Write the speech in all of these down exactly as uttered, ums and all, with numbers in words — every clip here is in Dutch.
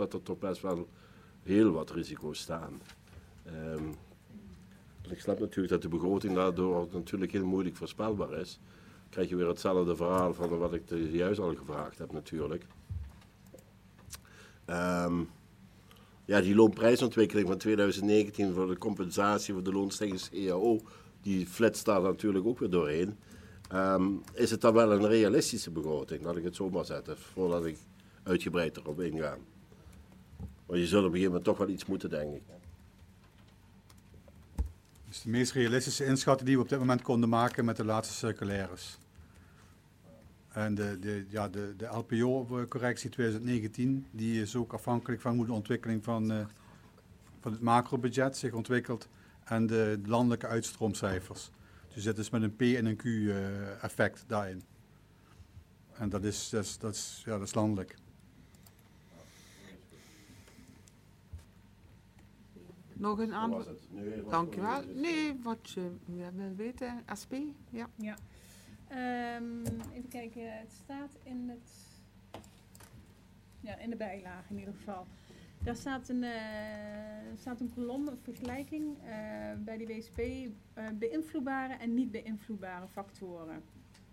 dat er toch best wel heel wat risico's staan. Um, ik snap natuurlijk dat de begroting daardoor natuurlijk heel moeilijk voorspelbaar is. Dan krijg je weer hetzelfde verhaal van wat ik juist al gevraagd heb natuurlijk. Um, ja, die loonprijsontwikkeling van twintig negentien voor de compensatie voor de loonstijging C A O, die flitst daar natuurlijk ook weer doorheen. Um, is het dan wel een realistische begroting, laat ik het zo maar zetten, voordat ik uitgebreid erop inga. Want je zult op een gegeven moment toch wel iets moeten, denk ik. Dus de meest realistische inschatting die we op dit moment konden maken met de laatste circulaires. En de, de, ja, de, de L P O-correctie twintig negentien, die is ook afhankelijk van hoe de ontwikkeling van, uh, van het macrobudget zich ontwikkelt en de landelijke uitstroomcijfers. Dus het is met een P en een Q-effect uh, daarin. En dat is, dat is, dat is, ja, dat is landelijk. Nog een aanvulling? Nee, dank je wel. Nee, wat je wil weten, S P? Ja. Ja. Um, even kijken, het staat in, het, ja, in de bijlage in ieder geval. Daar staat een, uh, staat een kolom, een vergelijking uh, bij die W S P, uh, beïnvloedbare en niet beïnvloedbare factoren.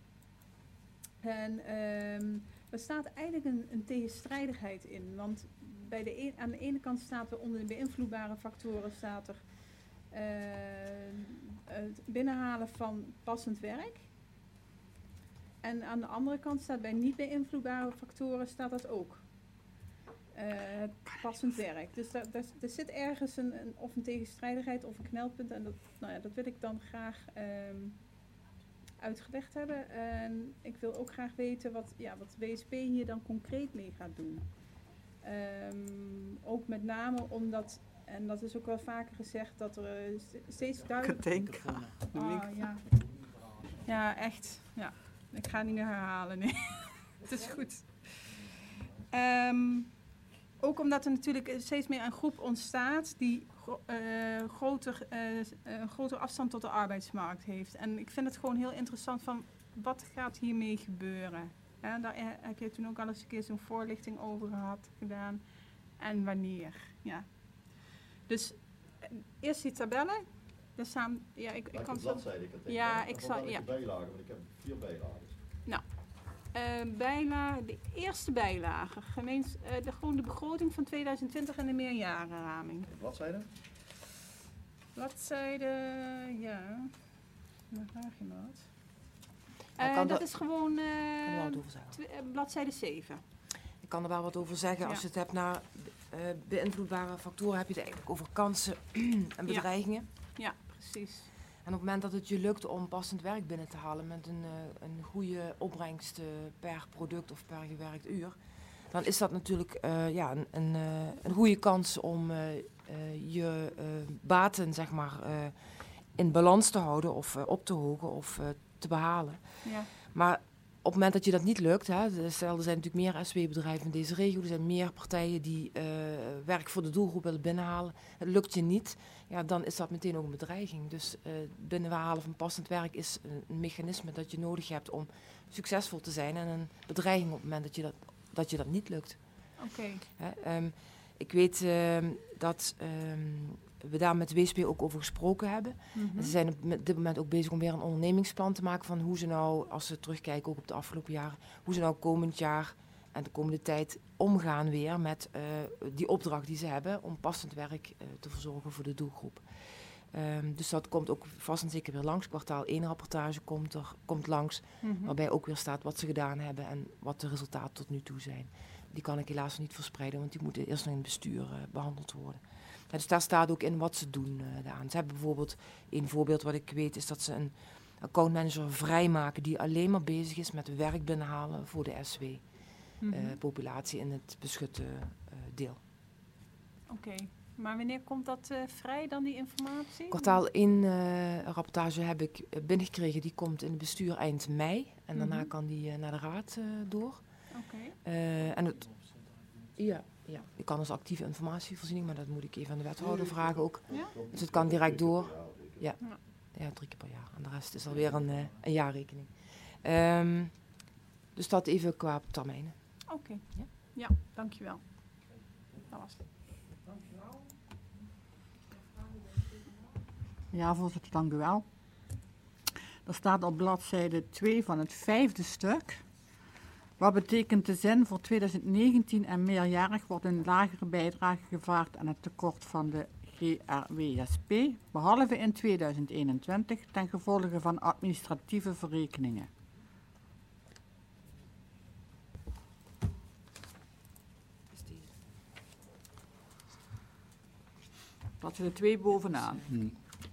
En um, er staat eigenlijk een, een tegenstrijdigheid in, want bij de een, aan de ene kant staat er onder de beïnvloedbare factoren staat er uh, het binnenhalen van passend werk. En aan de andere kant staat bij niet beïnvloedbare factoren staat dat ook. Uh, het passend werk. Dus daar, daar, er zit ergens een, een, of een tegenstrijdigheid of een knelpunt. En dat, nou ja, dat wil ik dan graag um, uitgelegd hebben. En ik wil ook graag weten wat, ja, wat W S P hier dan concreet mee gaat doen. Um, ook met name omdat, en dat is ook wel vaker gezegd, dat er uh, steeds duidelijk... Denk. Oh, ja. ja, echt. Ja. Ik ga het niet meer herhalen, nee. Het is goed. Um, ook omdat er natuurlijk steeds meer een groep ontstaat die gro- uh, groter, uh, een grotere afstand tot de arbeidsmarkt heeft. En ik vind het gewoon heel interessant van wat gaat hiermee gebeuren. Ja, daar heb je toen ook al eens een keer zo'n voorlichting over gehad, gedaan. En wanneer. Ja. Dus eerst die tabellen. Daar staan, ja, ik, ik kan zo. Ik ja, ik zal. Ja. Bijlagen, want ik heb vier bijlagen. Nou, uh, bijlage, de eerste bijlage, gemeens, uh, de, gewoon de begroting van twintig twintig en de meerjarenraming. Bladzijde? Bladzijde, ja. Waar vraag je me wat? Uh, dat, dat de, is gewoon uh, tw- uh, bladzijde zeven. Ik kan er wel wat over zeggen. Ja. Als je het hebt naar uh, beïnvloedbare factoren, heb je het eigenlijk over kansen en bedreigingen. Ja. ja, precies. En op het moment dat het je lukt om passend werk binnen te halen met een, uh, een goede opbrengst uh, per product of per gewerkt uur, dan is dat natuurlijk uh, ja, een, een, uh, een goede kans om uh, uh, je uh, baten zeg maar, uh, in balans te houden of uh, op te hogen of uh, te behalen. Ja. Maar op het moment dat je dat niet lukt, hè, stel er zijn natuurlijk meer S W-bedrijven in deze regio, er zijn meer partijen die uh, werk voor de doelgroep willen binnenhalen, het lukt je niet, ja, dan is dat meteen ook een bedreiging. Dus uh, binnenhalen van passend werk is een, een mechanisme dat je nodig hebt om succesvol te zijn en een bedreiging op het moment dat je dat, dat, je dat niet lukt. Oké. Okay. Um, ik weet uh, dat um, we daar met W S P ook over gesproken hebben. Mm-hmm. En ze zijn op dit moment ook bezig om weer een ondernemingsplan te maken van hoe ze nou, als ze terugkijken ook op de afgelopen jaren, hoe ze nou komend jaar en de komende tijd omgaan weer met uh, die opdracht die ze hebben om passend werk uh, te verzorgen voor de doelgroep. Um, dus dat komt ook vast en zeker weer langs. Kwartaal één rapportage komt, er, komt langs, mm-hmm. waarbij ook weer staat wat ze gedaan hebben en wat de resultaten tot nu toe zijn. Die kan ik helaas niet verspreiden, want die moeten eerst nog in het bestuur uh, behandeld worden. Ja, dus daar staat ook in wat ze doen uh, daaraan. Ze hebben bijvoorbeeld, een voorbeeld wat ik weet, is dat ze een accountmanager vrijmaken die alleen maar bezig is met werk binnenhalen voor de S W-populatie mm-hmm. uh, in het beschutte uh, deel. Oké, okay. Maar wanneer komt dat uh, vrij dan, die informatie? Kwartaal één uh, rapportage heb ik uh, binnengekregen, die komt in het bestuur eind mei. En mm-hmm. daarna kan die uh, naar de raad uh, door. Oké. Okay. Uh, en het... Ja. Ja, ik kan dus actieve informatievoorziening, maar dat moet ik even aan de wethouder vragen ook. Ja? Dus het kan direct door. Ja, ja, drie keer per jaar. En de rest is alweer een, uh, een jaarrekening. Um, dus dat even qua termijnen. Oké, okay. ja? ja, dankjewel. Ja, voorzitter, dank u wel. Er staat op bladzijde twee van het vijfde stuk. Wat betekent de zin voor twintig negentien en meerjarig wordt een lagere bijdrage gevraagd aan het tekort van de G R W S P, behalve in tweeduizend eenentwintig ten gevolge van administratieve verrekeningen. Bladzijde twee bovenaan. Hmm.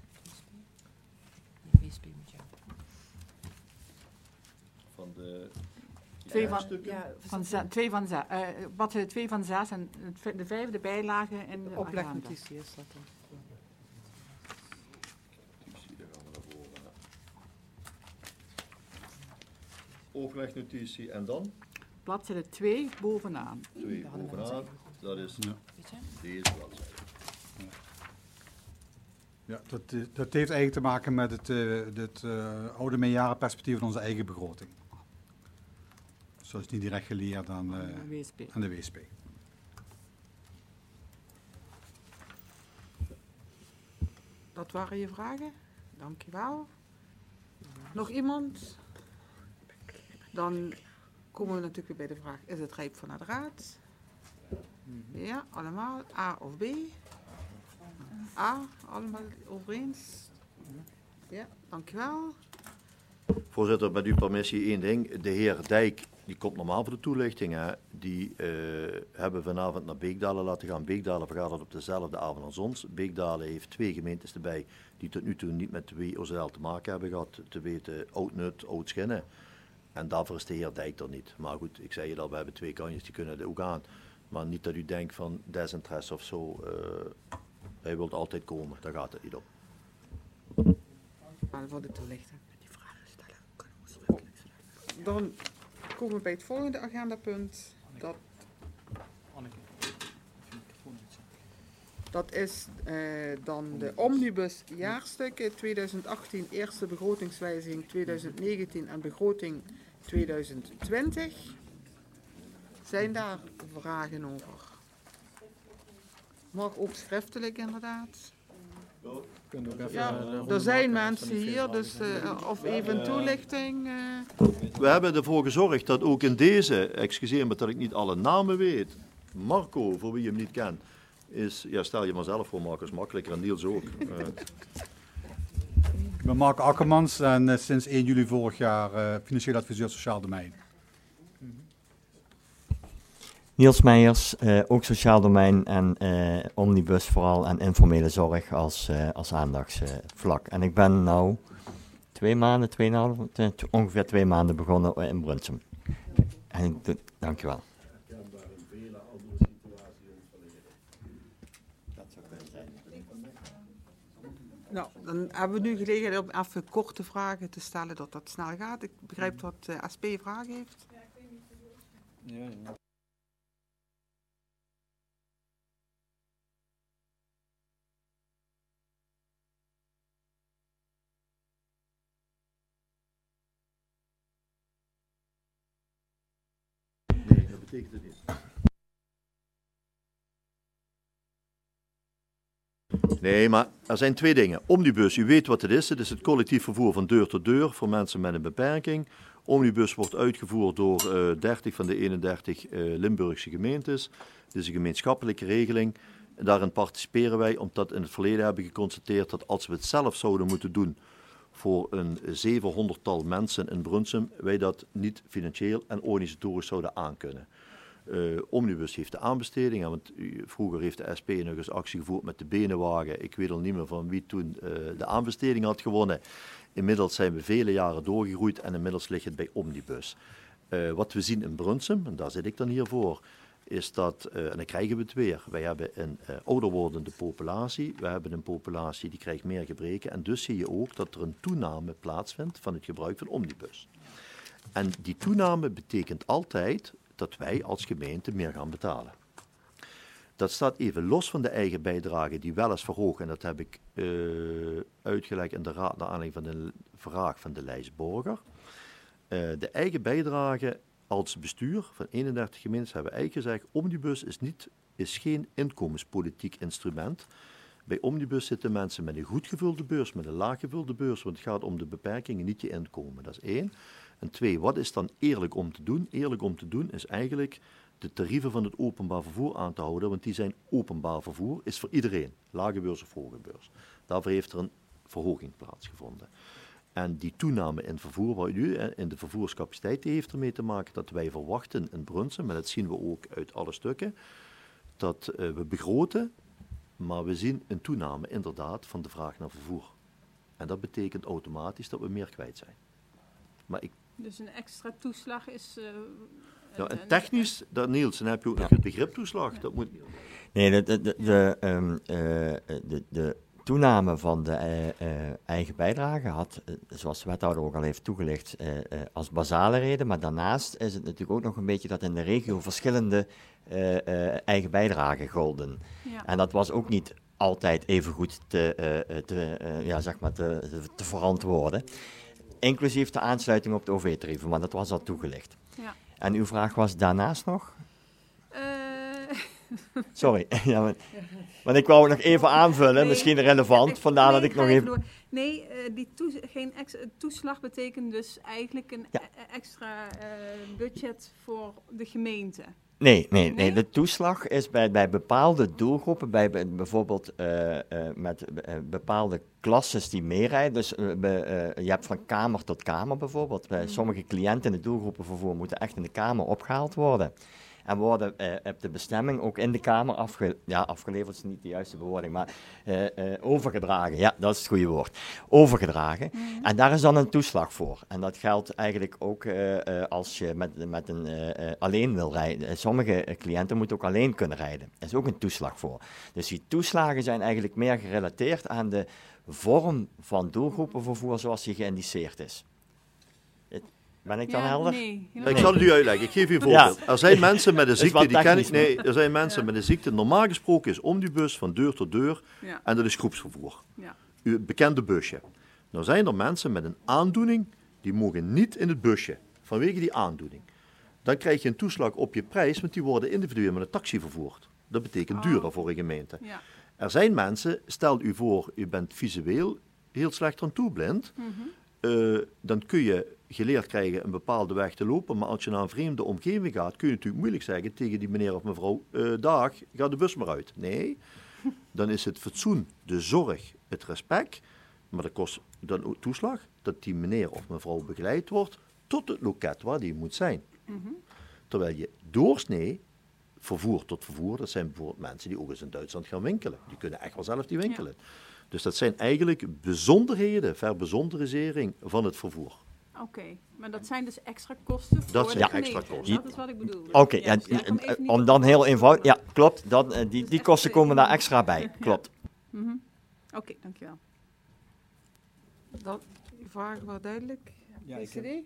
Van de Twee van, stukken? Ja, van, ze- twee van zes. Uh, bladzijde twee van zes en het v- de vijfde bijlage in de agenda. Oplegnotitie is dat dan. Notitie, daar gaan we naar voren. hè. Overlegnotitie en dan Bladzijde twee bovenaan. twee Daar hadden we bovenaan. het Dat is Ja. Weet je? deze bladzijde. Ja, dat, eh, dat heeft eigenlijk te maken met het, uh, het uh, oude meerjarenperspectief van onze eigen begroting. Zo is het niet direct geleerd aan, uh, W S P. aan de W S P. Dat waren je vragen. Dankjewel. Nog iemand? Dan komen we natuurlijk weer bij de vraag, is het rijp voor naar de raad? Ja, allemaal. A of B? A, allemaal over eens? Ja, dankjewel. Voorzitter, met uw permissie één ding. De heer Dijk, die komt normaal voor de toelichting. Hè. Die uh, hebben vanavond naar Beekdalen laten gaan. Beekdalen vergadert op dezelfde avond als ons. Beekdalen heeft twee gemeentes erbij die tot nu toe niet met W O Z L te maken hebben gehad. Te weten Oud-Nut, Oud-Schinnen. En daarvoor is de heer Dijk er niet. Maar goed, ik zei je al, we hebben twee kantjes, die kunnen er ook aan. Maar niet dat u denkt van desinteresse of zo. Uh, hij wil altijd komen, daar gaat het niet om. Maar voor de toelichting. Die vragen stellen kunnen we schriftelijk stellen. Dan komen we bij het volgende agendapunt. Dat, dat is uh, dan de omnibus jaarstukken tweeduizend achttien, eerste begrotingswijziging tweeduizend negentien en begroting tweeduizend twintig. Zijn daar vragen over? Mag ook schriftelijk inderdaad. Ja, er zijn mensen hier, dus uh, of even toelichting. Uh. We hebben ervoor gezorgd dat ook in deze, excuseer me dat ik niet alle namen weet, Marco, voor wie je hem niet kent, is, ja stel je maar zelf voor, Marco is makkelijker en Niels ook. Uh. Ik ben Mark Akkermans en uh, sinds één juli vorig jaar uh, financieel adviseur sociaal domein. Niels Meijers, uh, ook sociaal domein en uh, omnibus vooral en informele zorg als, uh, als aandachtsvlak. Uh, en ik ben nu twee maanden, tweeënhalf, uh, ongeveer twee maanden begonnen uh, in Brunsum. En ik doe, dankjewel. Nou, dan hebben we nu gelegenheid om even korte vragen te stellen, dat dat snel gaat. Ik begrijp dat uh, S P vragen heeft. Ja, ja. Nee, dat betekent het niet. Nee, maar er zijn twee dingen. Omnibus, u weet wat het is. Het is het collectief vervoer van deur tot deur voor mensen met een beperking. Omnibus wordt uitgevoerd door uh, dertig van de eenendertig uh, Limburgse gemeentes. Het is een gemeenschappelijke regeling. Daarin participeren wij omdat in het verleden hebben geconstateerd dat als we het zelf zouden moeten doen voor een zevenhonderdtal mensen in Brunsum, wij dat niet financieel en organisatorisch zouden aankunnen. Uh, Omnibus heeft de aanbesteding, want uh, vroeger heeft de S P nog eens actie gevoerd met de benenwagen. Ik weet al niet meer van wie toen uh, de aanbesteding had gewonnen. Inmiddels zijn we vele jaren doorgegroeid en inmiddels ligt het bij Omnibus. Uh, wat we zien in Brunsum, en daar zit ik dan hier voor, is dat, uh, en dan krijgen we het weer, wij hebben een uh, ouder wordende populatie, we hebben een populatie die krijgt meer gebreken en dus zie je ook dat er een toename plaatsvindt van het gebruik van Omnibus. En die toename betekent altijd dat wij als gemeente meer gaan betalen. Dat staat even los van de eigen bijdrage die wel eens verhoogd, en dat heb ik uh, uitgelegd in de raad naar aanleiding van de vraag van de lijst Borger. Uh, de eigen bijdrage als bestuur van eenendertig gemeentes hebben eigenlijk gezegd, Omnibus is niet is geen inkomenspolitiek instrument. Bij Omnibus zitten mensen met een goed gevulde beurs, met een laag gevulde beurs, want het gaat om de beperkingen, niet je inkomen. Dat is één. En twee, wat is dan eerlijk om te doen? Eerlijk om te doen is eigenlijk de tarieven van het openbaar vervoer aan te houden, want die zijn openbaar vervoer, is voor iedereen, lage beurs of hoge beurs. Daarvoor heeft er een verhoging plaatsgevonden. En die toename in vervoer, wat u, in de vervoerscapaciteit, die heeft ermee te maken dat wij verwachten in Brunssum, maar dat zien we ook uit alle stukken, dat uh, we begroten, maar we zien een toename inderdaad van de vraag naar vervoer. En dat betekent automatisch dat we meer kwijt zijn. Maar ik Dus een extra toeslag is... Uh, Ja, en een- technisch, dat, Niels, dan heb je ook nog Ja. het begrip toeslag. Dat moet, Nee, de, de, de, de, ehm, eh, de, de toename van de eh, eh, eigen bijdrage had, eh, zoals de wethouder ook al heeft toegelicht, eh, eh, als basale reden. Maar daarnaast is het natuurlijk ook nog een beetje dat in de regio verschillende eh, eh, eigen bijdragen golden. Ja. En dat was ook niet altijd even goed te, eh, te, eh, ja, zeg maar te, te, te verantwoorden. Inclusief de aansluiting op de O V-tarieven, maar dat was al toegelicht. Ja. En uw vraag was daarnaast nog? Eh, Sorry, ja, maar, want ik wou het nog even aanvullen, Nee. misschien relevant, ik- vandaar nee, dat ik ga nog even even... door. Nee, eh, die toes- geen ex- toeslag betekent dus eigenlijk een Ja. e- extra eh, budget voor de gemeente. Nee, nee, nee, Nee? de toeslag is bij, bij bepaalde doelgroepen, bij, bij bijvoorbeeld eh, eh, met eh, bepaalde klasses die meerijden. Dus eh, bij, eh, je hebt van kamer tot kamer bijvoorbeeld. Bij Mhm. sommige cliënten in het doelgroepenvervoer moeten echt in de kamer opgehaald worden. En worden eh, op de bestemming ook in de kamer afge, ja, afgeleverd, is niet de juiste bewoording, maar eh, eh, overgedragen. Ja, dat is het goede woord. Overgedragen. Mhm. En daar is dan een toeslag voor. En dat geldt eigenlijk ook eh, eh, als je met, met een eh, eh, alleen wil rijden. Sommige eh, cliënten moeten ook alleen kunnen rijden. Er is ook een toeslag voor. Dus die toeslagen zijn eigenlijk meer gerelateerd aan de vorm van doelgroepenvervoer zoals die geïndiceerd is. Het- Ben ik dan Ja, helder? Nee, ik helemaal zal het u uitleggen. Ik geef u een voorbeeld. Er zijn mensen met een is ziekte, wel die ken ik. technisch, Nee, er zijn mensen Ja. met een ziekte. Normaal gesproken is omnibus van deur tot deur Ja, en dat is groepsvervoer. ja. Uw bekende busje. Nou zijn er mensen met een aandoening, die mogen niet in het busje, vanwege die aandoening. Dan krijg je een toeslag op je prijs, want die worden individueel met een taxi vervoerd. Dat betekent Oh. duurder voor een gemeente. ja. Er zijn mensen, stel u voor, u bent visueel heel slecht aan toe blind, Mhm. eh, dan kun je geleerd krijgen een bepaalde weg te lopen, maar als je naar een vreemde omgeving gaat, kun je natuurlijk moeilijk zeggen tegen die meneer of mevrouw, eh, dag, ga de bus maar uit. Nee, dan is het fatsoen, de zorg, het respect, maar dat kost dan ook toeslag, dat die meneer of mevrouw begeleid wordt tot het loket waar die moet zijn. Mhm. Terwijl je doorsnee, vervoer tot vervoer, dat zijn bijvoorbeeld mensen die ook eens in Duitsland gaan winkelen. Die kunnen echt wel zelf die winkelen. Dus dat zijn eigenlijk bijzonderheden, verbijzonderisering van het vervoer. Oké, maar dat zijn dus extra kosten voor Dat de zijn gemeente. extra kosten. Dat is wat ik bedoel. Oké, ja, Juist, ik kom eh, even niet om op- dan heel eenvoudig... Ja, klopt. Dan, eh, die, die echt kosten twee komen daar dingen. extra bij. Klopt. Mhm. Oké, dankjewel. Dan, die vraag wel duidelijk. Ja, ik B C D?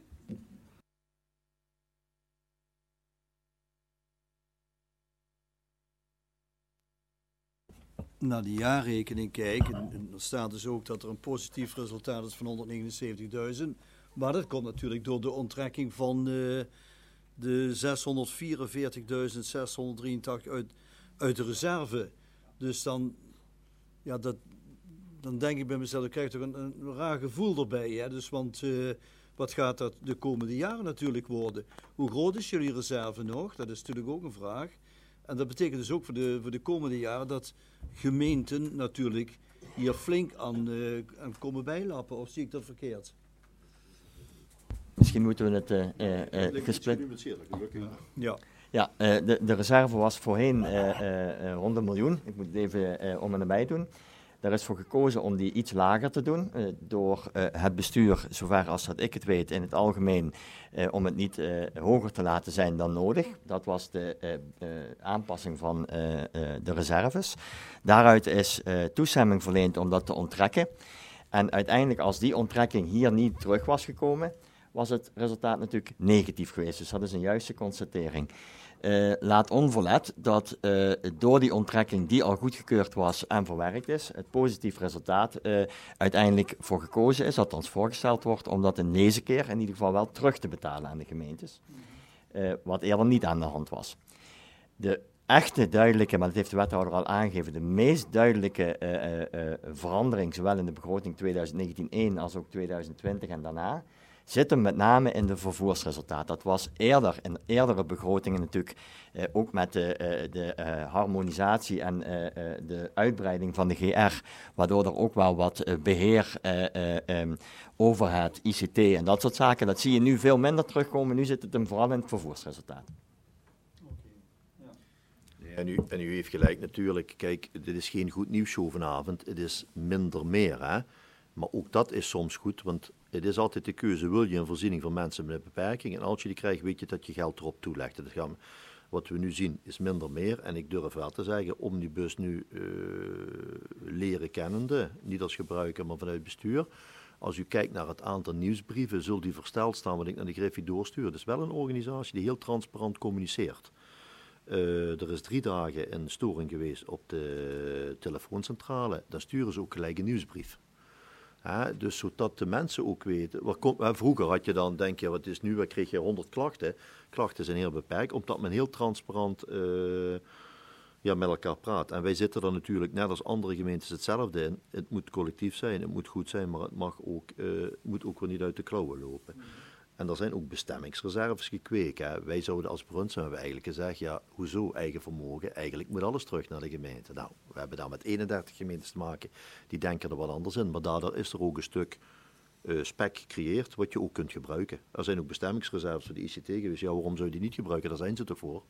naar de jaarrekening kijk, en, en er staat dus ook dat er een positief resultaat is van honderdnegenenzeventigduizend. Maar dat komt natuurlijk door de onttrekking van uh, de zeshonderdvierenveertigduizend zeshonderddrieëntachtig uit, uit de reserve. Dus dan, ja, dat, dan denk ik bij mezelf, ik krijg toch een, een raar gevoel erbij. Hè? Dus, want uh, wat gaat dat de komende jaren natuurlijk worden? Hoe groot is jullie reserve nog? Dat is natuurlijk ook een vraag. En dat betekent dus ook voor de, voor de komende jaren dat gemeenten natuurlijk hier flink aan, uh, aan komen bijlappen. Of zie ik dat verkeerd? Misschien moeten we het uh, uh, uh, gesplit... Ja. Ja, uh, de, de reserve was voorheen uh, uh, uh, rond een miljoen. Ik moet het even uh, om en nabij doen. Daar is voor gekozen om die iets lager te doen, uh, door uh, het bestuur, zover als dat ik het weet, in het algemeen, uh, om het niet uh, hoger te laten zijn dan nodig. Dat was de uh, uh, aanpassing van uh, uh, de reserves. Daaruit is uh, toestemming verleend om dat te onttrekken. En uiteindelijk, als die onttrekking hier niet terug was gekomen, was het resultaat natuurlijk negatief geweest. Dus dat is een juiste constatering. Uh, laat onverlet dat uh, door die onttrekking die al goedgekeurd was en verwerkt is, het positief resultaat uh, uiteindelijk voor gekozen is, althans voorgesteld wordt, om dat in deze keer in ieder geval wel terug te betalen aan de gemeentes. Uh, wat eerder niet aan de hand was. De echte duidelijke, maar dat heeft de wethouder al aangegeven, de meest duidelijke uh, uh, uh, verandering, zowel in de begroting twintig negentien één als ook twintig twintig en daarna, zit hem met name in de vervoersresultaat. Dat was eerder, in eerdere begrotingen natuurlijk, uh, ook met de, uh, de uh, harmonisatie en uh, uh, de uitbreiding van de G R, waardoor er ook wel wat uh, beheer, uh, uh, um, overhead, I C T en dat soort zaken, dat zie je nu veel minder terugkomen. Nu zit het hem vooral in het vervoersresultaat. En u, en u heeft gelijk natuurlijk, kijk, dit is geen goed nieuwsshow vanavond, het is minder meer, hè. Maar ook dat is soms goed, want het is altijd de keuze, wil je een voorziening voor mensen met een beperking? En als je die krijgt, weet je dat je geld erop toelegt. Dat gaan, wat we nu zien is minder meer. En ik durf wel te zeggen, Omnibus nu uh, leren kennende, niet als gebruiker, maar vanuit bestuur. Als u kijkt naar het aantal nieuwsbrieven, zult u versteld staan wat ik naar de Griffie doorstuur. Het is wel een organisatie die heel transparant communiceert. Uh, er is drie dagen een storing geweest op de telefooncentrale. Dan sturen ze ook gelijk een nieuwsbrief. Ja, dus zodat de mensen ook weten. Waar komt, hè, vroeger had je dan, denk je, wat is nu, waar kreeg je honderd klachten. Klachten zijn heel beperkt, omdat men heel transparant uh, ja, met elkaar praat. En wij zitten er natuurlijk, net als andere gemeentes, hetzelfde in. Het moet collectief zijn, het moet goed zijn, maar het mag ook, uh, moet ook weer niet uit de klauwen lopen. En er zijn ook bestemmingsreserves gekweekt. Hè. Wij zouden als Brunsum hebben eigenlijk gezegd, ja, hoezo eigen vermogen? Eigenlijk moet alles terug naar de gemeente. Nou, we hebben daar met eenendertig gemeentes te maken, die denken er wat anders in. Maar daardoor is er ook een stuk uh, spec gecreëerd, wat je ook kunt gebruiken. Er zijn ook bestemmingsreserves voor de I C T geweest. Ja, waarom zou je die niet gebruiken? Daar zijn ze toch voor.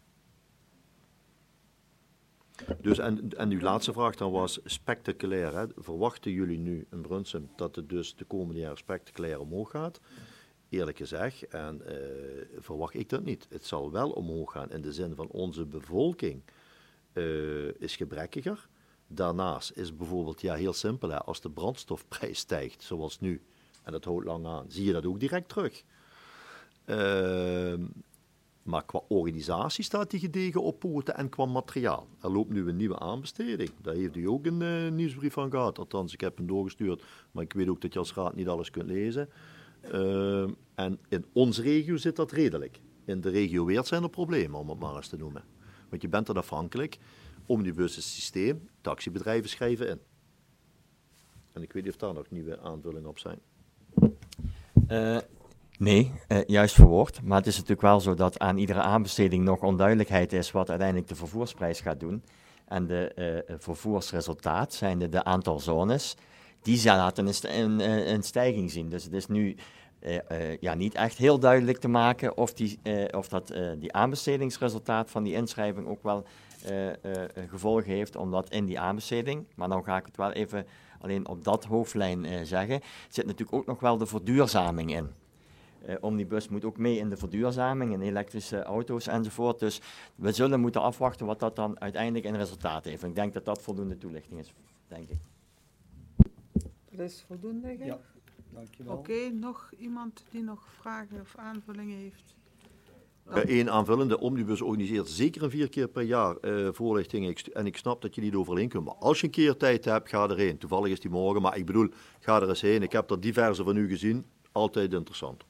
Dus, en, en uw laatste vraag dan was spectaculair. Hè? Verwachten jullie nu in Brunsum dat het dus de komende jaren spectaculair omhoog gaat? Eerlijk gezegd, en uh, verwacht ik dat niet. Het zal wel omhoog gaan in de zin van onze bevolking uh, is gebrekkiger. Daarnaast is bijvoorbeeld, ja heel simpel, hè, als de brandstofprijs stijgt, zoals nu, en dat houdt lang aan, zie je dat ook direct terug. Uh, maar qua organisatie staat die gedegen op poten en qua materiaal. Er loopt nu een nieuwe aanbesteding. Daar heeft u ook een uh, nieuwsbrief van gehad. Althans, ik heb hem doorgestuurd, maar ik weet ook dat je als raad niet alles kunt lezen. Uh, en in onze regio zit dat redelijk. In de regio Weert zijn er problemen, om het maar eens te noemen. Want je bent dan afhankelijk. Omnibus is het systeem, taxibedrijven schrijven in. En ik weet niet of daar nog nieuwe aanvullingen op zijn. Uh, nee, uh, juist verwoord. Maar het is natuurlijk wel zo dat aan iedere aanbesteding nog onduidelijkheid is wat uiteindelijk de vervoersprijs gaat doen. En de uh, vervoersresultaat, zijn de, de aantal zones, die laten een, een, een stijging zien. Dus het is nu uh, uh, ja, niet echt heel duidelijk te maken of, die, uh, of dat uh, die aanbestedingsresultaat van die inschrijving ook wel uh, uh, gevolgen heeft, omdat in die aanbesteding, maar dan ga ik het wel even alleen op dat hoofdlijn uh, zeggen, zit natuurlijk ook nog wel de verduurzaming in. Uh, Omnibus moet ook mee in de verduurzaming, in elektrische auto's enzovoort. Dus we zullen moeten afwachten wat dat dan uiteindelijk in resultaat heeft. En ik denk dat dat voldoende toelichting is, denk ik. Dat is voldoende, hè? Ja, dankjewel. Oké, okay, nog iemand die nog vragen of aanvullingen heeft? Eén uh, aanvullende, Omnibus organiseert zeker een vier keer per jaar uh, voorlichtingen. Ik, en ik snap dat je niet overheen kunt. Maar als je een keer tijd hebt, ga erheen. Toevallig is die morgen, maar ik bedoel, ga er eens heen. Ik heb er diverse van u gezien. Altijd interessant.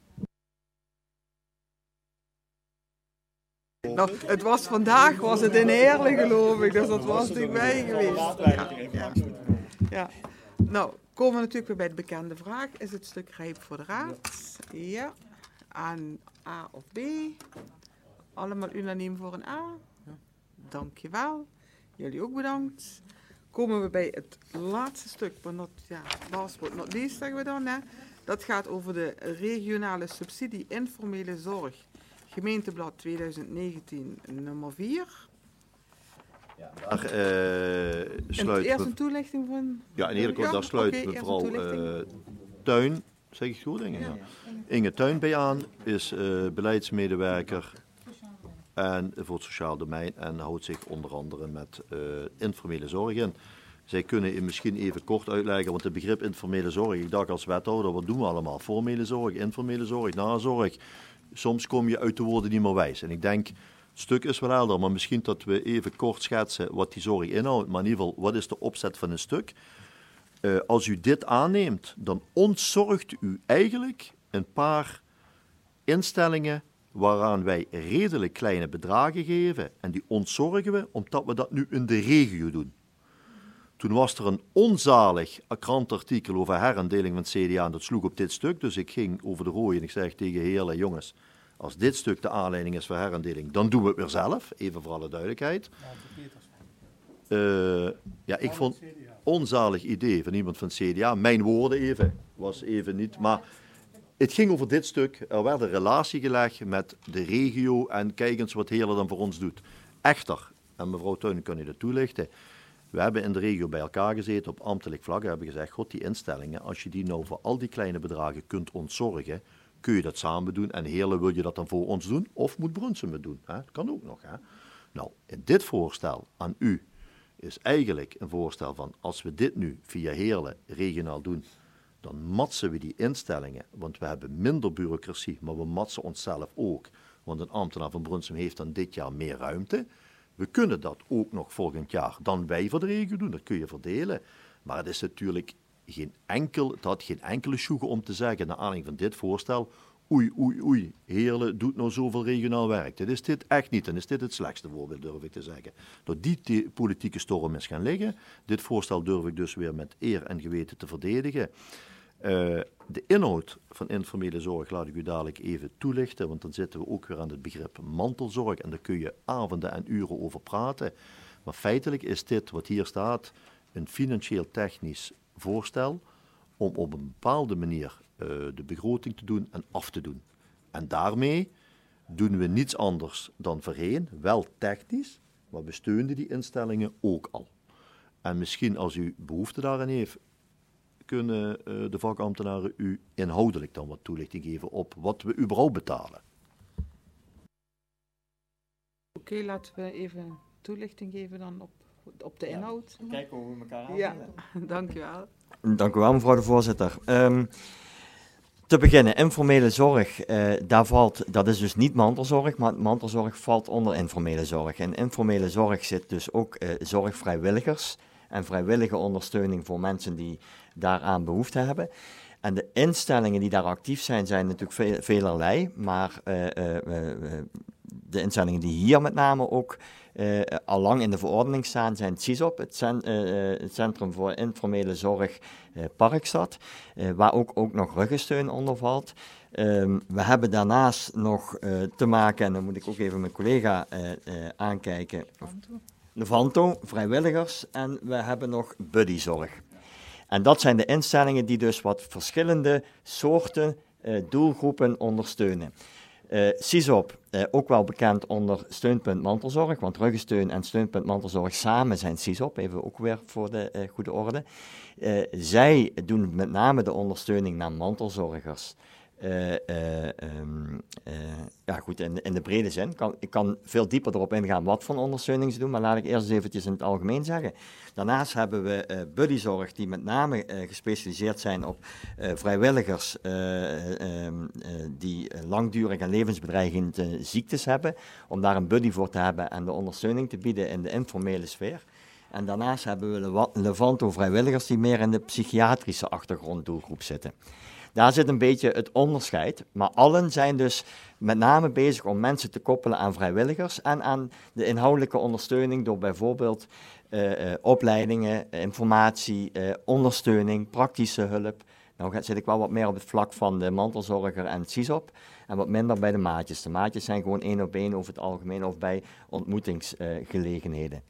Nou, het was vandaag, was het in Heerlen geloof ik, dus dat was natuurlijk bij geweest. Ja, ja. Ja. Nou, komen we natuurlijk weer bij de bekende vraag. Is het stuk rijp voor de raad? Ja. Aan A of B? Allemaal unaniem voor een A? Dankjewel. Jullie ook bedankt. Komen we bij het laatste stuk, maar not, ja, last but not least zeggen we dan. Hè. Dat gaat over de regionale subsidie informele zorg. Gemeenteblad twintig negentien, nummer vier. Ja, daar uh, sluit... Eerst een toelichting van... Ja, in ieder geval, ja, daar sluit okay, mevrouw uh, Tuin, zeg ik het goed, denk ik? Ja. Ja. Inge Tuin bij aan, is uh, beleidsmedewerker en voor het sociaal domein en houdt zich onder andere met uh, informele zorg in. Zij kunnen je misschien even kort uitleggen, want het begrip informele zorg, ik dacht als wethouder, wat doen we allemaal? Formele zorg, informele zorg, nazorg. Soms kom je uit de woorden niet meer wijs. En ik denk, het stuk is wel helder, maar misschien dat we even kort schetsen wat die zorg inhoudt. Maar in ieder geval, wat is de opzet van een stuk? Uh, als u dit aanneemt, dan ontzorgt u eigenlijk een paar instellingen waaraan wij redelijk kleine bedragen geven en die ontzorgen we omdat we dat nu in de regio doen. Toen was er een onzalig krantartikel over herindeling van het C D A en dat sloeg op dit stuk. Dus ik ging over de rooien en ik zeg tegen Heerlen, jongens, als dit stuk de aanleiding is voor herindeling, dan doen we het weer zelf. Even voor alle duidelijkheid. Uh, ja, ik vond onzalig idee van iemand van het C D A. Mijn woorden even, was even niet, maar het ging over dit stuk. Er werd een relatie gelegd met de regio en kijk eens wat Heerlen dan voor ons doet. Echter, en mevrouw Tuin kan u dat toelichten, we hebben in de regio bij elkaar gezeten op ambtelijk vlak en hebben gezegd, god, die instellingen, als je die nou voor al die kleine bedragen kunt ontzorgen, kun je dat samen doen en Heerlen, wil je dat dan voor ons doen? Of moet Brunsum het doen? Hè? Dat kan ook nog. Hè? Nou, in dit voorstel aan u is eigenlijk een voorstel van, als we dit nu via Heerlen regionaal doen, dan matsen we die instellingen, want we hebben minder bureaucratie, maar we matsen onszelf ook, want een ambtenaar van Brunsum heeft dan dit jaar meer ruimte. We kunnen dat ook nog volgend jaar dan wij voor de regio doen, dat kun je verdelen. Maar het is natuurlijk geen enkel, het had geen enkele sjoegen om te zeggen, naar aanleiding van dit voorstel, oei, oei, oei, Heerlen doet nou zoveel regionaal werk. Dat is dit echt niet, en is dit het slechtste voorbeeld, durf ik te zeggen. Door die te- politieke storm is gaan liggen, dit voorstel durf ik dus weer met eer en geweten te verdedigen. Uh, de inhoud van informele zorg laat ik u dadelijk even toelichten, want dan zitten we ook weer aan het begrip mantelzorg en daar kun je avonden en uren over praten. Maar feitelijk is dit wat hier staat een financieel-technisch voorstel om op een bepaalde manier uh, de begroting te doen en af te doen. En daarmee doen we niets anders dan voorheen, wel technisch, maar we steunen die instellingen ook al. En misschien als u behoefte daaraan heeft, kunnen uh, de vakambtenaren u inhoudelijk dan wat toelichting geven op wat we überhaupt betalen. Oké, okay, laten we even toelichting geven dan op, op de inhoud. Ja, kijken hoe we elkaar aanvullen. Ja, dankjewel. Dank u wel, mevrouw de voorzitter. Um, te beginnen, informele zorg, uh, daar valt, dat is dus niet mantelzorg, maar mantelzorg valt onder informele zorg. En informele zorg zit dus ook uh, zorgvrijwilligers en vrijwillige ondersteuning voor mensen die daaraan behoefte hebben. En de instellingen die daar actief zijn, zijn natuurlijk ve- velerlei, maar uh, uh, uh, de instellingen die hier met name ook uh, al lang in de verordening staan, zijn het C I S O P, het, cent, uh, het Centrum voor Informele Zorg uh, Parkstad, uh, waar ook, ook nog ruggensteun onder valt. Um, we hebben daarnaast nog uh, te maken, en dan moet ik ook even mijn collega uh, uh, aankijken, de Vanto, vrijwilligers, en we hebben nog buddyzorg. En dat zijn de instellingen die dus wat verschillende soorten uh, doelgroepen ondersteunen. Uh, C I S O P, uh, ook wel bekend onder steunpunt mantelzorg, want ruggensteun en steunpunt mantelzorg samen zijn C I S O P, even ook weer voor de uh, goede orde. Uh, zij doen met name de ondersteuning naar mantelzorgers. Uh, uh, um, uh, ja goed, in, in de brede zin. Kan, ik kan veel dieper erop ingaan wat voor ondersteuning ze doen, maar laat ik eerst eens eventjes in het algemeen zeggen. Daarnaast hebben we uh, buddyzorg die met name uh, gespecialiseerd zijn op uh, vrijwilligers uh, uh, uh, die uh, langdurig en levensbedreigende ziektes hebben, om daar een buddy voor te hebben en de ondersteuning te bieden in de informele sfeer. En daarnaast hebben we de Levanto vrijwilligers die meer in de psychiatrische achtergronddoelgroep zitten. Daar zit een beetje het onderscheid, maar allen zijn dus met name bezig om mensen te koppelen aan vrijwilligers en aan de inhoudelijke ondersteuning door bijvoorbeeld uh, uh, opleidingen, informatie, uh, ondersteuning, praktische hulp. Nou zit ik wel wat meer op het vlak van de mantelzorger en het C I S O P en wat minder bij de maatjes. De maatjes zijn gewoon één op één over het algemeen of bij ontmoetingsgelegenheden.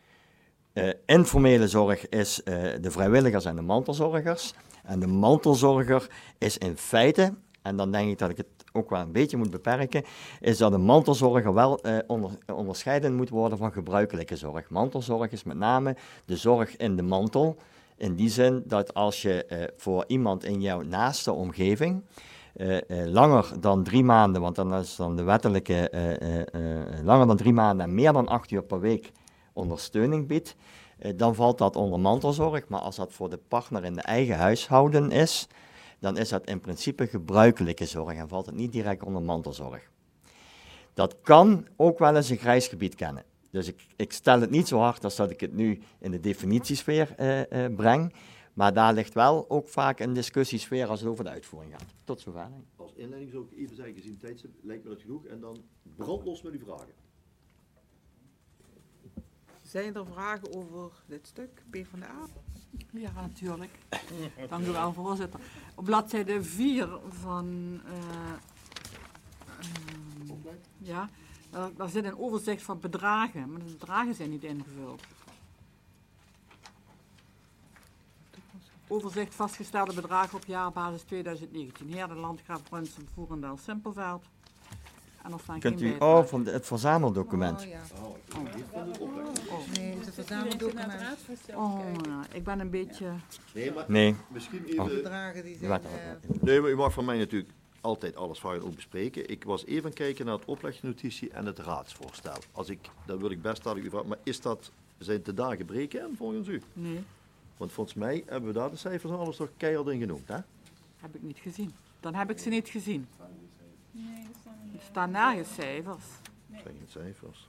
Uh, informele zorg is uh, de vrijwilligers en de mantelzorgers. En de mantelzorger is in feite, en dan denk ik dat ik het ook wel een beetje moet beperken, is dat een mantelzorger wel uh, onder, onderscheiden moet worden van gebruikelijke zorg. Mantelzorg is met name de zorg in de mantel, in die zin dat als je uh, voor iemand in jouw naaste omgeving uh, uh, langer dan drie maanden, want dan is dan de wettelijke uh, uh, uh, langer dan drie maanden en meer dan acht uur per week ondersteuning biedt, dan valt dat onder mantelzorg. Maar als dat voor de partner in de eigen huishouden is, dan is dat in principe gebruikelijke zorg en valt het niet direct onder mantelzorg. Dat kan ook wel eens een grijs gebied kennen. Dus ik, ik stel het niet zo hard als dat ik het nu in de definitiesfeer uh, uh, breng. Maar daar ligt wel ook vaak een discussiesfeer als het over de uitvoering gaat. Tot zover. Als inleiding zou ik even zeggen, gezien tijdstip lijkt me dat genoeg. En dan brandlos met uw vragen. Zijn er vragen over dit stuk, PvdA? Ja, natuurlijk. Dank u wel, voorzitter. Op bladzijde vier van... Uh, um, ja, daar, daar zit een overzicht van bedragen, maar de bedragen zijn niet ingevuld. Overzicht vastgestelde bedragen op jaarbasis tweeduizend negentien. Heerde, Landgraaf, Brunsum, Voerendal, Simpelveld. En er staan Kunt geen u, bijdragen. oh, van de, het verzameldocument. Oh, ja. Oh. Nee, het verzameldocument. Oh, ja, ik ben een beetje... Nee, maar Nee. misschien Oh. even... Bedragen die zijn... Wat- eh, Nee, maar u mag van mij natuurlijk altijd alles vragen ook bespreken. Ik was even kijken naar het oplegnotitie en het raadsvoorstel. Als ik, dan wil ik best dat ik u vraag, maar is dat, zijn te daar gebreken in volgens u? Nee, Want volgens mij hebben we daar de cijfers en alles toch keihard in genoemd, hè? heb ik niet gezien. Dan heb ik ze niet gezien. Nee, er staan er niet. Er staan nergens cijfers. Dat zijn geen cijfers.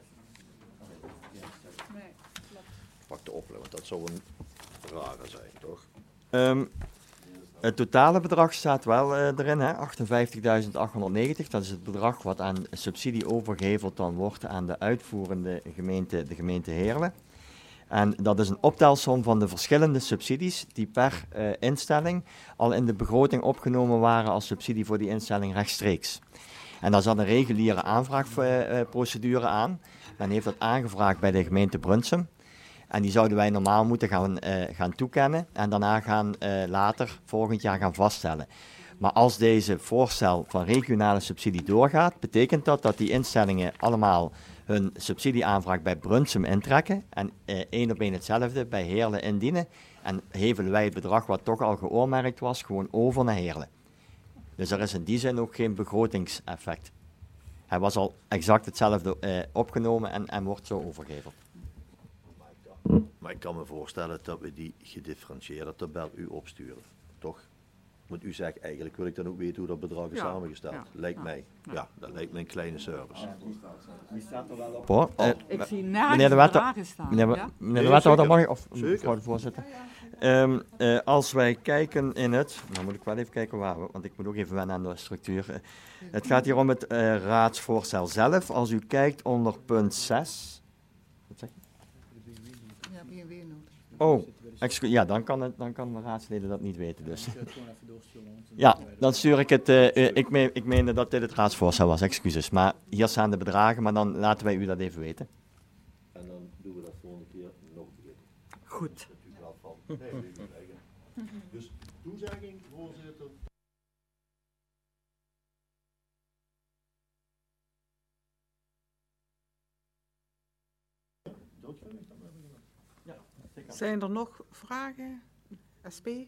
Nee, klopt. Pak de opleg, want dat zou een rare zijn, toch? Ehm, het totale bedrag staat wel eh, erin, hè, achtenvijftigduizend achthonderdnegentig. Dat is het bedrag wat aan subsidie overgeheveld dan wordt aan de uitvoerende gemeente, de gemeente Heerlen. En dat is een optelsom van de verschillende subsidies die per eh, instelling al in de begroting opgenomen waren als subsidie voor die instelling rechtstreeks. En daar zat een reguliere aanvraagprocedure aan. Men heeft dat aangevraagd bij de gemeente Brunsum. En die zouden wij normaal moeten gaan, uh, gaan toekennen en daarna gaan uh, later volgend jaar gaan vaststellen. Maar als deze voorstel van regionale subsidie doorgaat, betekent dat dat die instellingen allemaal hun subsidieaanvraag bij Brunsum intrekken en uh, één op één hetzelfde bij Heerlen indienen. En hevelen wij het bedrag wat toch al geoormerkt was gewoon over naar Heerlen. Dus er is in die zin ook geen begrotingseffect. Hij was al exact hetzelfde uh, opgenomen en, en wordt zo overgeheveld. Maar ik kan me voorstellen dat we die gedifferentieerde tabel u opsturen, toch? Want u zegt eigenlijk, wil ik dan ook weten hoe dat bedrag is Ja, samengesteld. ja, lijkt ja, mij. Ja. ja. dat lijkt me een kleine service. Die staat er wel op. Hoor. Uh, Ik zie nergens meneer de Wetter, bedragen staan. meneer, ja? meneer de Nee, Wetter, zeker. dan mag ik, of Zeker. mevrouw de voorzitter. Um, uh, als wij kijken in het, dan moet ik wel even kijken waar we, want ik moet ook even wennen aan de structuur. Uh, het gaat hier om het uh, raadsvoorstel zelf. Als u kijkt onder punt zes. Wat zeg je? Ja, B en W-nood. Oh, excu- ja, dan kan, het, dan kan de raadsleden dat niet weten. Dus. Ja, dan stuur ik het. Uh, uh, ik, meen, ik meende dat dit het raadsvoorstel was, excuses. Maar hier staan de bedragen, maar dan laten wij u dat even weten. En dan doen we dat volgende keer nog een keer. Goed. Nee, weet ik niet eigenlijk. Dus toezegging, voorzitter. Zijn er nog vragen? S P?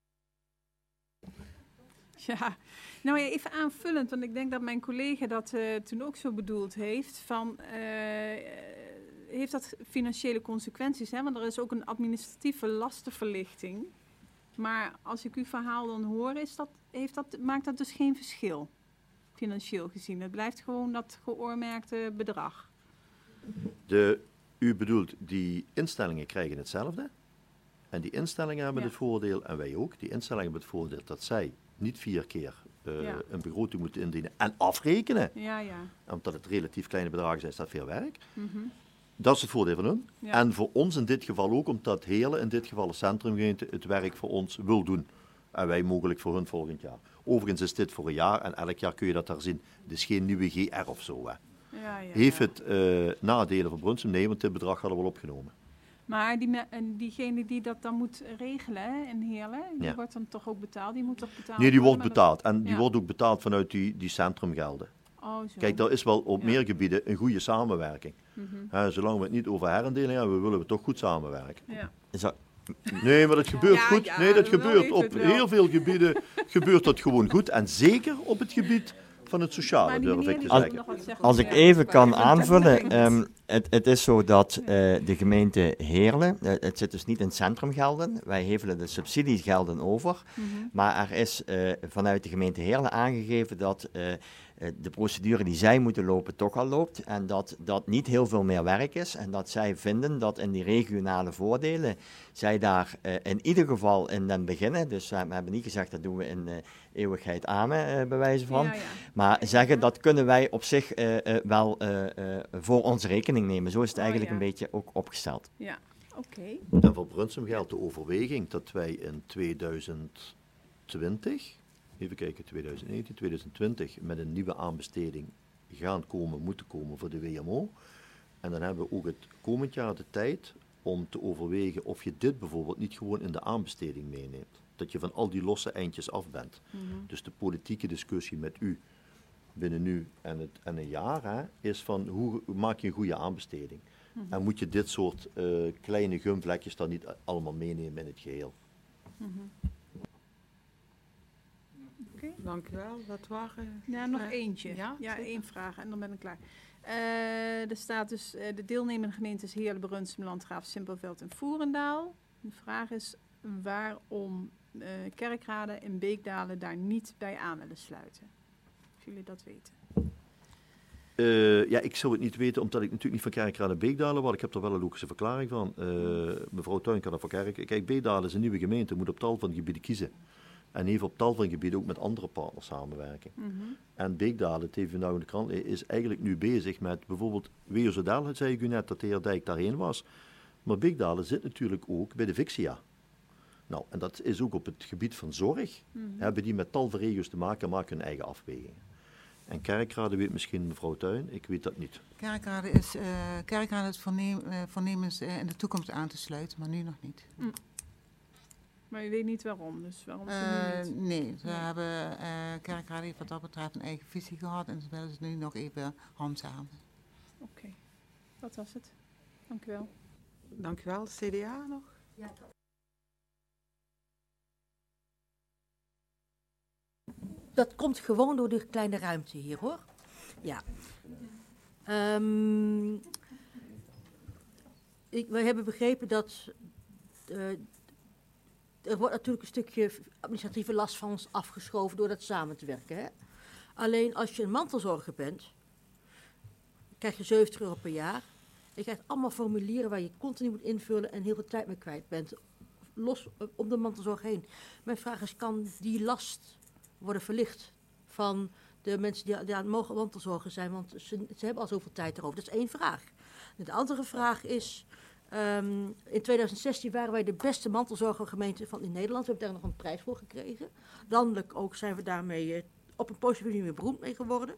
Ja, nou ja, even aanvullend, want ik denk dat mijn collega dat uh, toen ook zo bedoeld heeft. Van, uh, heeft dat financiële consequenties? Hè? Want er is ook een administratieve lastenverlichting. Maar als ik uw verhaal dan hoor, is dat, heeft dat, maakt dat dus geen verschil, financieel gezien. Het blijft gewoon dat geoormerkte bedrag. De, u bedoelt, die instellingen krijgen hetzelfde. En die instellingen hebben Ja. het voordeel, en wij ook, die instellingen hebben het voordeel dat zij niet vier keer uh, Ja. een begroting moeten indienen en afrekenen. Ja, ja. Omdat het relatief kleine bedragen zijn, is dat veel werk. Mhm. Dat is het voordeel van hun. Ja. En voor ons in dit geval ook, omdat Heerlen, in dit geval de centrumgemeente, het werk voor ons wil doen. En wij mogelijk voor hun volgend jaar. Overigens is dit voor een jaar en elk jaar kun je dat herzien. Het is geen nieuwe G R of zo. Hè. Ja, ja, Heeft ja. het uh, nadelen voor Brunsum? Nee, want dit bedrag hadden we wel opgenomen. Maar die me- en diegene die dat dan moet regelen hè, in Heerlen, die Ja. wordt dan toch ook betaald? Die moet toch betaald Nee, die worden, wordt maar dat- betaald. En die Ja. wordt ook betaald vanuit die, die centrumgelden. Oh, zo. Kijk, er is wel op Ja. meer gebieden een goede samenwerking. Mhm. Hè, zolang we het niet over herindeling hebben, willen we toch goed samenwerken. Ja. Is dat, Nee, maar dat gebeurt Ja, goed. ja, Nee, dat wel gebeurt weet op het wel. heel veel gebieden gebeurt dat gewoon goed. En zeker op het gebied van het sociale, Maar die durf meneer ik te die wil zeggen. nog wat zeggen. als ik Ja. even kan maar- aanvullen, um, het, het is zo dat uh, de gemeente Heerlen, uh, het zit dus niet in centrumgelden, wij hevelen de subsidiegelden over, Mhm. maar er is uh, vanuit de gemeente Heerlen aangegeven dat uh, uh, de procedure die zij moeten lopen toch al loopt en dat dat niet heel veel meer werk is en dat zij vinden dat in die regionale voordelen zij daar uh, in ieder geval in den beginnen, dus uh, we hebben niet gezegd dat doen we in uh, eeuwigheid amen, uh, bij wijze van, Ja, ja. maar zeggen dat kunnen wij op zich uh, uh, wel uh, uh, voor onze rekening nemen. Zo is het Oh, eigenlijk ja. een beetje ook opgesteld. Ja, oké. En voor Brunsum geldt de overweging dat wij in tweeduizend twintig, even kijken, tweeduizend negentien, tweeduizend twintig, met een nieuwe aanbesteding gaan komen, moeten komen voor de W M O. En dan hebben we ook het komend jaar de tijd om te overwegen of je dit bijvoorbeeld niet gewoon in de aanbesteding meeneemt. Dat je van al die losse eindjes af bent. Mm-hmm. Dus de politieke discussie met u binnen nu en, het, en een jaar hè, is van hoe maak je een goede aanbesteding. Mhm. En moet je dit soort uh, kleine gumvlekjes dan niet allemaal meenemen in het geheel. Mhm. Oké. Dank u wel. Dat waren... Ja, nog eh, eentje. Ja, Ja, zeker. één vraag en dan ben ik klaar. Uh, er staat dus uh, de deelnemende gemeentes Heerlen, Brunsum, Landgraaf, Simpelveld en Voerendaal. De vraag is waarom uh, Kerkrade en Beekdalen daar niet bij aan willen sluiten. Of jullie dat weten. Uh, ja, ik zou het niet weten, omdat ik natuurlijk niet van Kerkrade en Beekdalen was. Ik heb er wel een logische verklaring van. Uh, mevrouw Tuin kan ervoor kijken. Kijk, Beekdalen is een nieuwe gemeente, moet op tal van gebieden kiezen. En heeft op tal van gebieden ook met andere partners samenwerken. Mm-hmm. En Beekdalen, het heeft u nou in de krant, is eigenlijk nu bezig met bijvoorbeeld Weerzodaal, zei ik u net, dat de heer Dijk daarheen was. Maar Beekdalen zit natuurlijk ook bij de Vixia. Nou, en dat is ook op het gebied van zorg. Mm-hmm. Hebben die met tal van regio's te maken en maken hun eigen afwegingen. En Kerkrade weet misschien mevrouw Tuin, ik weet dat niet. Kerkrade is, uh, Kerkrade is voorneem, uh, voornemens uh, in de toekomst aan te sluiten, maar nu nog niet. Mm. Maar je weet niet waarom, dus waarom Uh, ze nu niet? nee, we Nee. hebben, uh, Kerkrade heeft wat dat betreft een eigen visie gehad en ze willen ze nu nog even handhaven. Oké, okay. Dat was het. Dank u wel. Dank u wel. C D A nog? Ja. Dat komt gewoon door de kleine ruimte hier, hoor. Ja. Um, ik, we hebben begrepen dat... Uh, er wordt natuurlijk een stukje administratieve last van ons afgeschoven door dat samen te werken. Hè? Alleen als je een mantelzorger bent, krijg je zeventig euro per jaar. Je krijgt allemaal formulieren waar je continu moet invullen en heel veel tijd mee kwijt bent. Los om de mantelzorg heen. Mijn vraag is, kan die last worden verlicht van de mensen die, die aan het mogen mantelzorgen zijn? Want ze, ze hebben al zoveel tijd erover. Dat is één vraag. De andere vraag is... Um, in tweeduizend zestien waren wij de beste mantelzorgergemeente van in Nederland. We hebben daar nog een prijs voor gekregen. Landelijk ook zijn we daarmee uh, op een positieve manier beroemd mee geworden.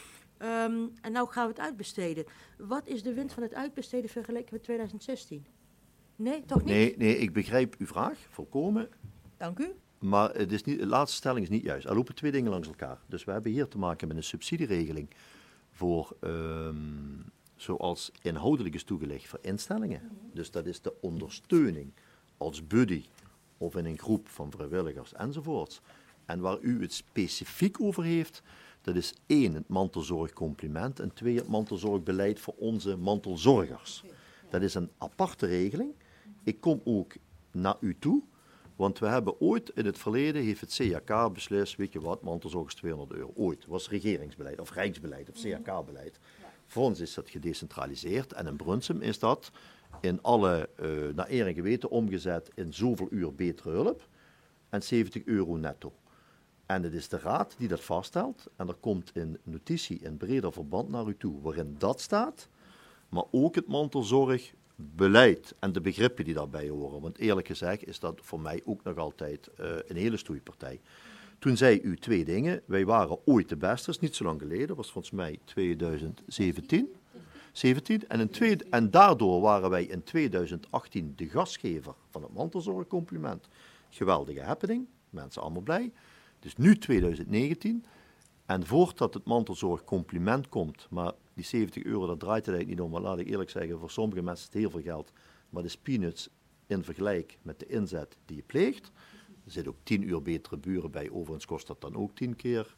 Um, en nu gaan we het uitbesteden. Wat is de winst van het uitbesteden vergeleken met tweeduizend zestien? Nee, toch niet? Nee, nee, ik begrijp uw vraag, volkomen. Dank u. Maar het is niet, de laatste stelling is niet juist. Er lopen twee dingen langs elkaar. Dus we hebben hier te maken met een subsidieregeling voor... Um, zoals inhoudelijk is toegelegd voor instellingen. Dus dat is de ondersteuning als buddy of in een groep van vrijwilligers enzovoorts. En waar u het specifiek over heeft, dat is één, het mantelzorgcompliment en twee, het mantelzorgbeleid voor onze mantelzorgers. Dat is een aparte regeling. Ik kom ook naar u toe, want we hebben ooit in het verleden, heeft het C A K beslist, weet je wat, mantelzorg is tweehonderd euro. Ooit, was regeringsbeleid of rijksbeleid of C A K-beleid. Voor ons is dat gedecentraliseerd en in Brunsum is dat in alle, uh, naar eer en geweten, omgezet in zoveel uur betere hulp en zeventig euro netto. En het is de raad die dat vaststelt en er komt een notitie in breder verband naar u toe waarin dat staat, maar ook het mantelzorgbeleid en de begrippen die daarbij horen. Want eerlijk gezegd is dat voor mij ook nog altijd uh, een hele stoeipartij. Toen zei u twee dingen. Wij waren ooit de beste, dat is niet zo lang geleden, dat was volgens mij tweeduizend zeventien. zeventien en, in twee, en daardoor waren wij in tweeduizend achttien de gastgever van het mantelzorgcompliment. Geweldige happening, mensen allemaal blij. Dus nu tweeduizend negentien en voordat het mantelzorgcompliment komt, maar die zeventig euro, daar draait het eigenlijk niet om, maar laat ik eerlijk zeggen, voor sommige mensen is het heel veel geld, maar dat is peanuts in vergelijk met de inzet die je pleegt. Er zitten ook tien uur betere buren bij. Overigens kost dat dan ook tien keer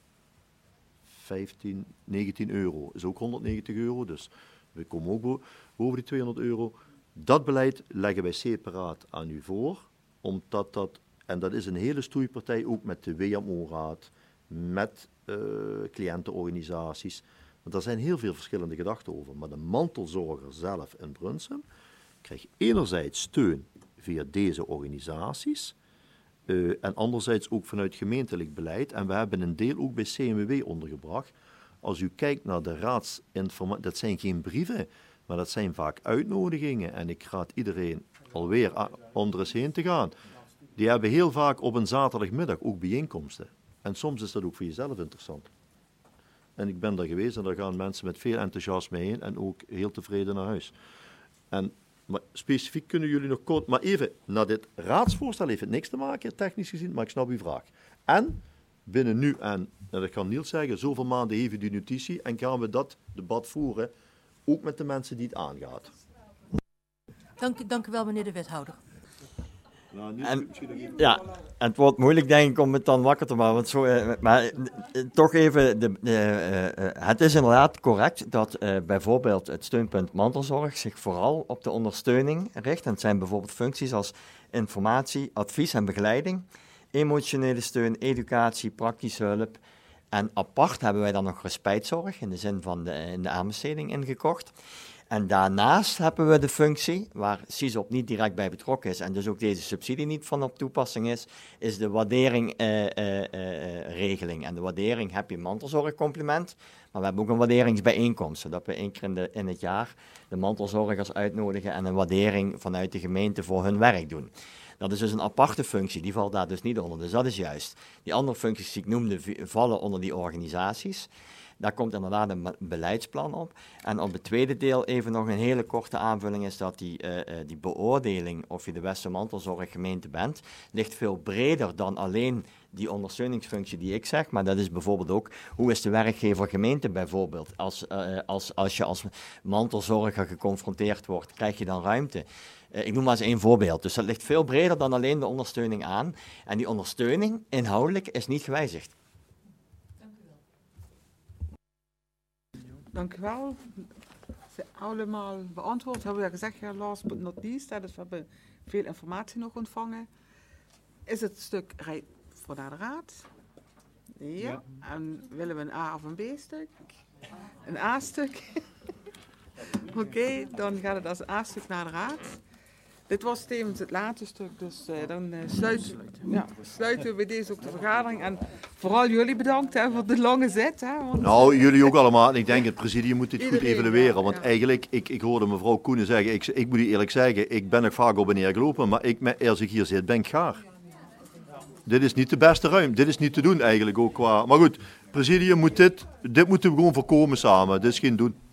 vijftien, negentien euro. Is ook honderdnegentig euro, dus we komen ook boven die tweehonderd euro. Dat beleid leggen wij separaat aan u voor, omdat dat, en dat is een hele stoeipartij, ook met de W M O-raad, met uh, cliëntenorganisaties. Want daar zijn heel veel verschillende gedachten over. Maar de mantelzorger zelf in Brunsum krijgt enerzijds steun via deze organisaties uh, en anderzijds ook vanuit gemeentelijk beleid. En we hebben een deel ook bij C M W W ondergebracht. Als u kijkt naar de raadsinformatie, dat zijn geen brieven, maar dat zijn vaak uitnodigingen. En ik raad iedereen alweer om er eens heen te gaan. Die hebben heel vaak op een zaterdagmiddag ook bijeenkomsten. En soms is dat ook voor jezelf interessant. En ik ben daar geweest en daar gaan mensen met veel enthousiasme heen en ook heel tevreden naar huis. En maar specifiek kunnen jullie nog kort, maar even, naar dit raadsvoorstel heeft het niks te maken, technisch gezien, maar ik snap uw vraag. En binnen nu en, nou dat kan Niels zeggen, zoveel maanden heeft u die notitie en gaan we dat debat voeren, ook met de mensen die het aangaat. Dank, dank u wel, meneer de wethouder. Nou, nu en, ja, het wordt moeilijk denk ik om het dan wakker te maken. Want zo, uh, maar uh, toch even, de, uh, uh, het is inderdaad correct dat uh, bijvoorbeeld het steunpunt mantelzorg zich vooral op de ondersteuning richt. En het zijn bijvoorbeeld functies als informatie, advies en begeleiding, emotionele steun, educatie, praktische hulp. En apart hebben wij dan nog respijtzorg in de zin van de, in de aanbesteding ingekocht. En daarnaast hebben we de functie, waar SISOP niet direct bij betrokken is en dus ook deze subsidie niet van op toepassing is, is de waardering-regeling. Uh, uh, uh, en de waardering heb je mantelzorgcompliment, maar we hebben ook een waarderingsbijeenkomst, zodat we één keer in, de, in het jaar de mantelzorgers uitnodigen en een waardering vanuit de gemeente voor hun werk doen. Dat is dus een aparte functie, die valt daar dus niet onder, dus dat is juist. Die andere functies die ik noemde vallen onder die organisaties. Daar komt inderdaad een beleidsplan op. En op het tweede deel even nog een hele korte aanvulling is dat die, uh, uh, die beoordeling of je de beste mantelzorggemeente bent, ligt veel breder dan alleen die ondersteuningsfunctie die ik zeg. Maar dat is bijvoorbeeld ook, hoe is de werkgever gemeente bijvoorbeeld? Als, uh, als, als je als mantelzorger geconfronteerd wordt, krijg je dan ruimte? Uh, ik noem maar eens één voorbeeld. Dus dat ligt veel breder dan alleen de ondersteuning aan. En die ondersteuning, inhoudelijk, is niet gewijzigd. Dank u wel. Ze allemaal beantwoord. Hebben we ja gezegd, ja, last but not least. Hè, dus we hebben veel informatie nog ontvangen. Is het stuk rijp voor naar de raad? Ja. ja. En willen we een A of een B-stuk? Een A-stuk? Oké, okay, dan gaat het als A-stuk naar de raad. Dit was tevens het laatste stuk, dus uh, dan uh, sluiten, ja, sluiten we bij deze ook de vergadering. En vooral jullie bedankt hè, voor de lange zet. Hè, want... Nou, jullie ook allemaal. En ik denk het presidium moet dit Iedereen, goed evalueren. Ja, want ja. eigenlijk, ik, ik hoorde mevrouw Koenen zeggen, ik, ik moet u eerlijk zeggen, ik ben nog vaak op en neer gelopen, maar ik, als ik hier zit, ben ik gaar. Dit is niet de beste ruimte, dit is niet te doen eigenlijk ook qua... Maar goed, presidium moet dit, dit moeten we gewoon voorkomen samen, dit is geen doen.